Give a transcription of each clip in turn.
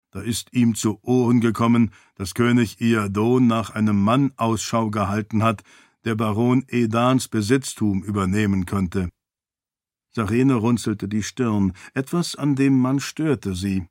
Da ist ihm zu Ohren gekommen, dass König Iadon nach einem Mann Ausschau gehalten hat, der Baron Edans Besitztum übernehmen könnte. Sarene runzelte die Stirn, etwas an dem Mann störte sie.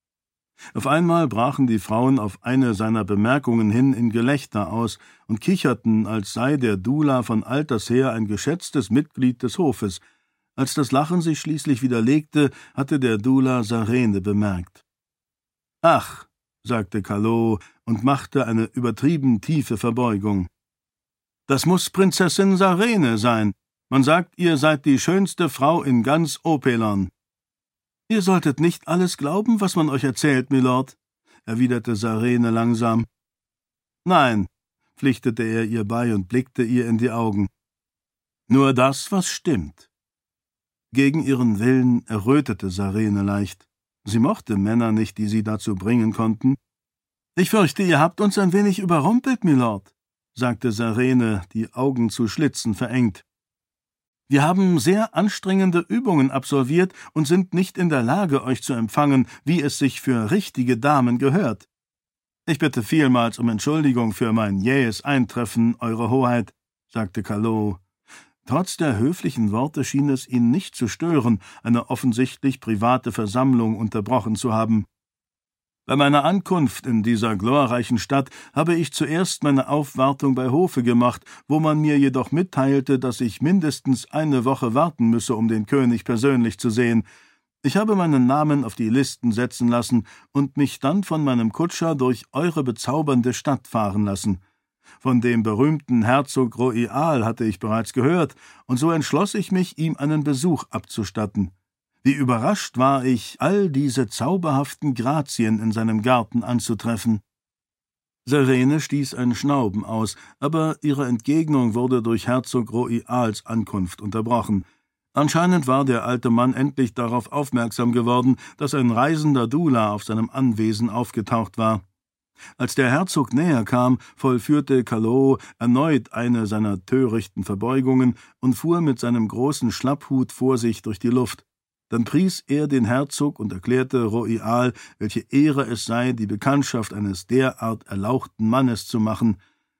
Auf einmal brachen die Frauen auf eine seiner Bemerkungen hin in Gelächter aus und kicherten, als sei der Dula von alters her ein geschätztes Mitglied des Hofes. Als das Lachen sich schließlich widerlegte, hatte der Dula Sarene bemerkt. »Ach«, sagte Callot und machte eine übertrieben tiefe Verbeugung. »Das muß Prinzessin Sarene sein. Man sagt, ihr seid die schönste Frau in ganz Opelon.« »Ihr solltet nicht alles glauben, was man euch erzählt, Milord«, erwiderte Sarene langsam. »Nein«, pflichtete er ihr bei und blickte ihr in die Augen. »Nur das, was stimmt.« Gegen ihren Willen errötete Sarene leicht. Sie mochte Männer nicht, die sie dazu bringen konnten. »Ich fürchte, ihr habt uns ein wenig überrumpelt, Milord«, sagte Sarene, die Augen zu Schlitzen verengt. »Wir haben sehr anstrengende Übungen absolviert und sind nicht in der Lage, euch zu empfangen, wie es sich für richtige Damen gehört. Ich bitte vielmals um Entschuldigung für mein jähes Eintreffen, Eure Hoheit«, sagte Callot. Trotz der höflichen Worte schien es ihn nicht zu stören, eine offensichtlich private Versammlung unterbrochen zu haben. »Bei meiner Ankunft in dieser glorreichen Stadt habe ich zuerst meine Aufwartung bei Hofe gemacht, wo man mir jedoch mitteilte, dass ich mindestens eine Woche warten müsse, um den König persönlich zu sehen. Ich habe meinen Namen auf die Listen setzen lassen und mich dann von meinem Kutscher durch eure bezaubernde Stadt fahren lassen. Von dem berühmten Herzog Royal hatte ich bereits gehört, und so entschloss ich mich, ihm einen Besuch abzustatten. Wie überrascht war ich, all diese zauberhaften Grazien in seinem Garten anzutreffen.« Sarene stieß ein Schnauben aus, aber ihre Entgegnung wurde durch Herzog Royals Ankunft unterbrochen. Anscheinend war der alte Mann endlich darauf aufmerksam geworden, dass ein reisender Dula auf seinem Anwesen aufgetaucht war. Als der Herzog näher kam, vollführte Callot erneut eine seiner törichten Verbeugungen und fuhr mit seinem großen Schlapphut vor sich durch die Luft. Dann pries er den Herzog und erklärte Royal, welche Ehre es sei, die Bekanntschaft eines derart erlauchten Mannes zu machen.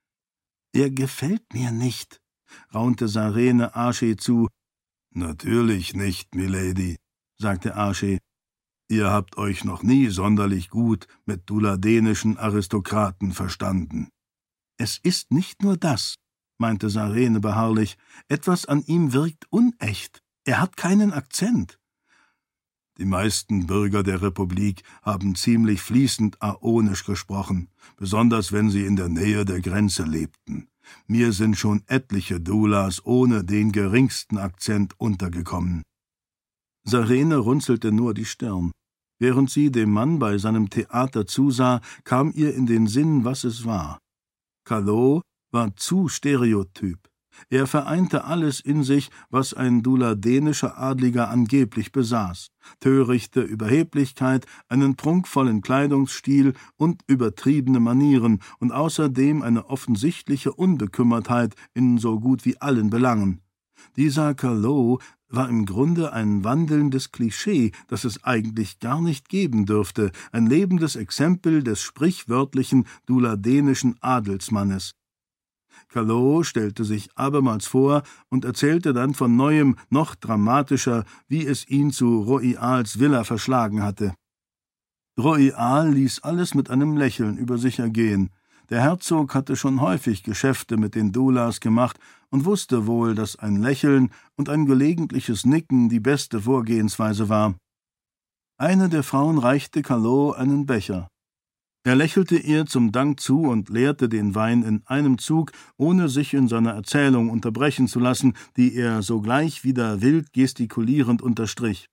»Er gefällt mir nicht«, raunte Sarene Archet zu. »Natürlich nicht, Milady«, sagte Archet. »Ihr habt euch noch nie sonderlich gut mit duladenischen Aristokraten verstanden.« »Es ist nicht nur das«, meinte Sarene beharrlich. »Etwas an ihm wirkt unecht. Er hat keinen Akzent.« »Die meisten Bürger der Republik haben ziemlich fließend Aonisch gesprochen, besonders wenn sie in der Nähe der Grenze lebten. Mir sind schon etliche Dulas ohne den geringsten Akzent untergekommen.« Sarene runzelte nur die Stirn. Während sie dem Mann bei seinem Theater zusah, kam ihr in den Sinn, was es war. Callot war zu stereotyp. Er vereinte alles in sich, was ein duladenischer Adliger angeblich besaß: törichte Überheblichkeit, einen prunkvollen Kleidungsstil und übertriebene Manieren und außerdem eine offensichtliche Unbekümmertheit in so gut wie allen Belangen. Dieser Callot war im Grunde ein wandelndes Klischee, das es eigentlich gar nicht geben dürfte, ein lebendes Exempel des sprichwörtlichen duladenischen Adelsmannes. Callot stellte sich abermals vor und erzählte dann von neuem, noch dramatischer, wie es ihn zu Royals Villa verschlagen hatte. Royal ließ alles mit einem Lächeln über sich ergehen. Der Herzog hatte schon häufig Geschäfte mit den Dulas gemacht und wusste wohl, dass ein Lächeln und ein gelegentliches Nicken die beste Vorgehensweise war. Eine der Frauen reichte Callot einen Becher. Er lächelte ihr zum Dank zu und leerte den Wein in einem Zug, ohne sich in seiner Erzählung unterbrechen zu lassen, die er sogleich wieder wild gestikulierend unterstrich.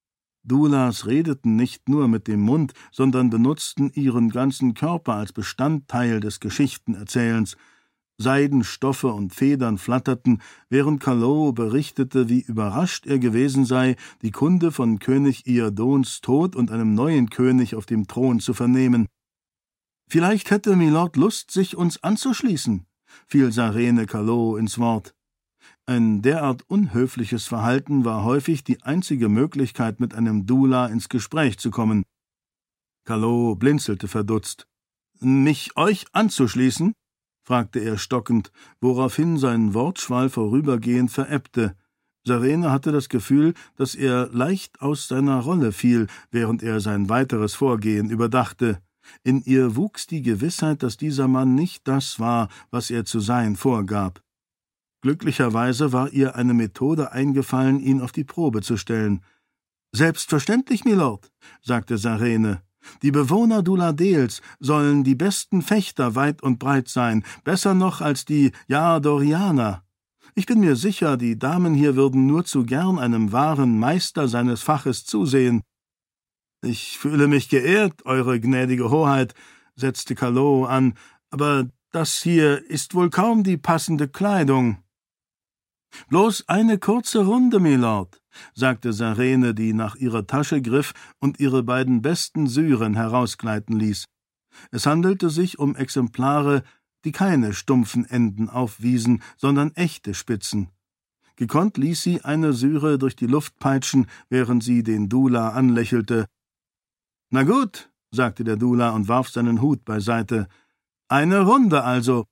Dulas redeten nicht nur mit dem Mund, sondern benutzten ihren ganzen Körper als Bestandteil des Geschichtenerzählens. Seidenstoffe und Federn flatterten, während Callot berichtete, wie überrascht er gewesen sei, die Kunde von König Iadons Tod und einem neuen König auf dem Thron zu vernehmen. »Vielleicht hätte Milord Lust, sich uns anzuschließen«, fiel Sarene Callot ins Wort. Ein derart unhöfliches Verhalten war häufig die einzige Möglichkeit, mit einem Dula ins Gespräch zu kommen. Callot blinzelte verdutzt. »Mich euch anzuschließen?« fragte er stockend, woraufhin sein Wortschwall vorübergehend verebbte. Sarene hatte das Gefühl, dass er leicht aus seiner Rolle fiel, während er sein weiteres Vorgehen überdachte. In ihr wuchs die Gewissheit, dass dieser Mann nicht das war, was er zu sein vorgab. Glücklicherweise war ihr eine Methode eingefallen, ihn auf die Probe zu stellen. »Selbstverständlich, Milord«, sagte Sarene. »Die Bewohner Duladels sollen die besten Fechter weit und breit sein, besser noch als die Jaadorianer. Ich bin mir sicher, die Damen hier würden nur zu gern einem wahren Meister seines Faches zusehen.« »Ich fühle mich geehrt, Eure gnädige Hoheit«, setzte Callot an, »aber das hier ist wohl kaum die passende Kleidung.« »Bloß eine kurze Runde, Milord«, sagte Sarene, die nach ihrer Tasche griff und ihre beiden besten Syren herausgleiten ließ. Es handelte sich um Exemplare, die keine stumpfen Enden aufwiesen, sondern echte Spitzen. Gekonnt ließ sie eine Syre durch die Luft peitschen, während sie den Dula anlächelte. »Na gut«, sagte der Dula und warf seinen Hut beiseite. »Eine Runde also.«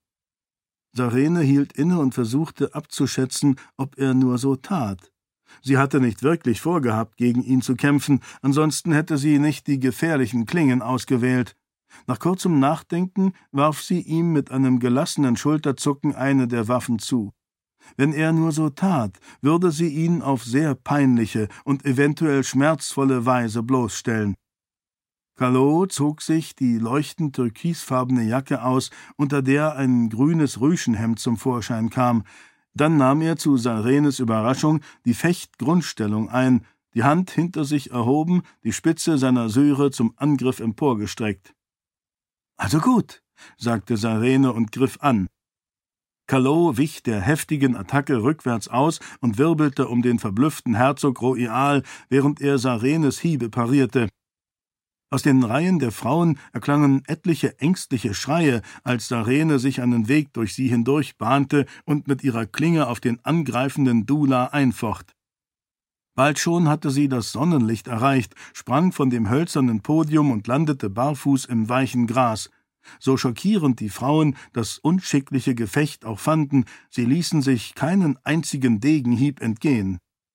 Sarene hielt inne und versuchte abzuschätzen, ob er nur so tat. Sie hatte nicht wirklich vorgehabt, gegen ihn zu kämpfen, ansonsten hätte sie nicht die gefährlichen Klingen ausgewählt. Nach kurzem Nachdenken warf sie ihm mit einem gelassenen Schulterzucken eine der Waffen zu. Wenn er nur so tat, würde sie ihn auf sehr peinliche und eventuell schmerzvolle Weise bloßstellen. Callot zog sich die leuchtend türkisfarbene Jacke aus, unter der ein grünes Rüschenhemd zum Vorschein kam. Dann nahm er zu Sarenes Überraschung die Fechtgrundstellung ein, die Hand hinter sich erhoben, die Spitze seiner Syre zum Angriff emporgestreckt. »Also gut«, sagte Sarene und griff an. Callot wich der heftigen Attacke rückwärts aus und wirbelte um den verblüfften Herzog Royal, während er Sarenes Hiebe parierte. Aus den Reihen der Frauen erklangen etliche ängstliche Schreie, als Sarene sich einen Weg durch sie hindurch bahnte und mit ihrer Klinge auf den angreifenden Dula einfocht. Bald schon hatte sie das Sonnenlicht erreicht, sprang von dem hölzernen Podium und landete barfuß im weichen Gras. So schockierend die Frauen das unschickliche Gefecht auch fanden, sie ließen sich keinen einzigen Degenhieb entgehen.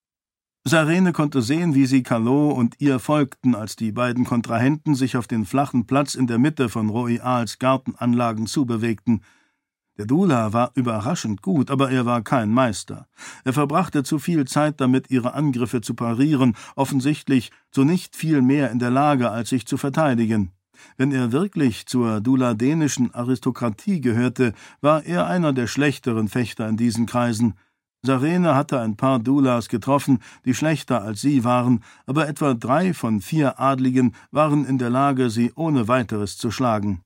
Sarene konnte sehen, wie sie Callot und ihr folgten, als die beiden Kontrahenten sich auf den flachen Platz in der Mitte von Royals Gartenanlagen zubewegten. Der Dula war überraschend gut, aber er war kein Meister. Er verbrachte zu viel Zeit damit, ihre Angriffe zu parieren, offensichtlich zu nicht viel mehr in der Lage, als sich zu verteidigen. Wenn er wirklich zur duladenischen Aristokratie gehörte, war er einer der schlechteren Fechter in diesen Kreisen. Sarene hatte ein paar Dulas getroffen, die schlechter als sie waren, aber etwa 3 von 4 Adligen waren in der Lage, sie ohne weiteres zu schlagen.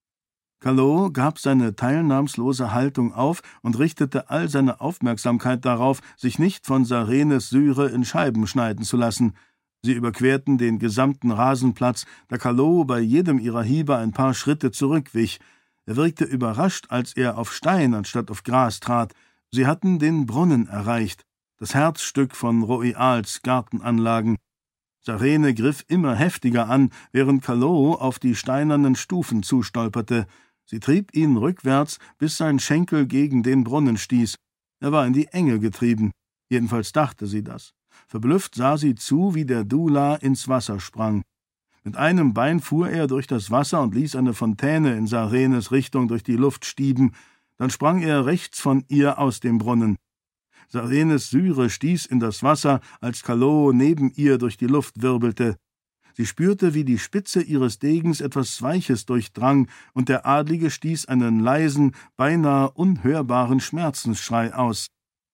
Callot gab seine teilnahmslose Haltung auf und richtete all seine Aufmerksamkeit darauf, sich nicht von Sarenes Syre in Scheiben schneiden zu lassen. Sie überquerten den gesamten Rasenplatz, da Callot bei jedem ihrer Hiebe ein paar Schritte zurückwich. Er wirkte überrascht, als er auf Stein anstatt auf Gras trat. Sie hatten den Brunnen erreicht, das Herzstück von Royals Gartenanlagen. Sarene griff immer heftiger an, während Callot auf die steinernen Stufen zustolperte. Sie trieb ihn rückwärts, bis sein Schenkel gegen den Brunnen stieß. Er war in die Enge getrieben. Jedenfalls dachte sie das. Verblüfft sah sie zu, wie der Dula ins Wasser sprang. Mit einem Bein fuhr er durch das Wasser und ließ eine Fontäne in Sarenes Richtung durch die Luft stieben. Dann sprang er rechts von ihr aus dem Brunnen. Sarenes Syre stieß in das Wasser, als Callot neben ihr durch die Luft wirbelte. Sie spürte, wie die Spitze ihres Degens etwas Weiches durchdrang, und der Adlige stieß einen leisen, beinahe unhörbaren Schmerzensschrei aus.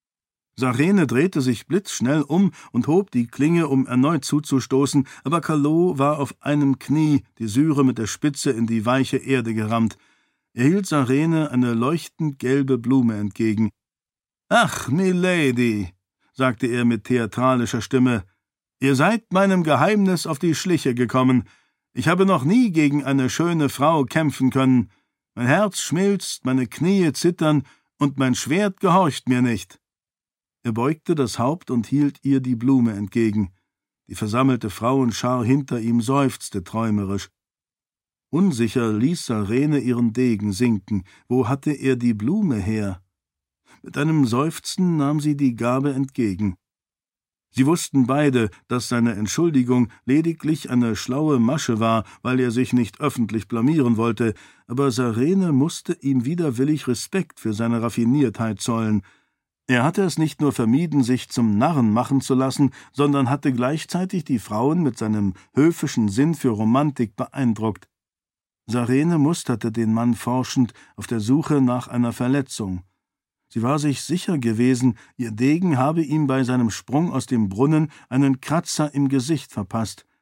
Sarene drehte sich blitzschnell um und hob die Klinge, um erneut zuzustoßen, aber Callot war auf einem Knie, die Syre mit der Spitze in die weiche Erde gerammt. Er hielt Sarene eine leuchtend gelbe Blume entgegen. »Ach, Milady«, sagte er mit theatralischer Stimme, »ihr seid meinem Geheimnis auf die Schliche gekommen. Ich habe noch nie gegen eine schöne Frau kämpfen können. Mein Herz schmilzt, meine Knie zittern, und mein Schwert gehorcht mir nicht.« Er beugte das Haupt und hielt ihr die Blume entgegen. Die versammelte Frauenschar hinter ihm seufzte träumerisch. Unsicher ließ Sarene ihren Degen sinken. Wo hatte er die Blume her? Mit einem Seufzen nahm sie die Gabe entgegen. Sie wussten beide, dass seine Entschuldigung lediglich eine schlaue Masche war, weil er sich nicht öffentlich blamieren wollte, aber Sarene musste ihm widerwillig Respekt für seine Raffiniertheit zollen. Er hatte es nicht nur vermieden, sich zum Narren machen zu lassen, sondern hatte gleichzeitig die Frauen mit seinem höfischen Sinn für Romantik beeindruckt. Sarene musterte den Mann forschend auf der Suche nach einer Verletzung. Sie war sich sicher gewesen, ihr Degen habe ihm bei seinem Sprung aus dem Brunnen einen Kratzer im Gesicht verpasst.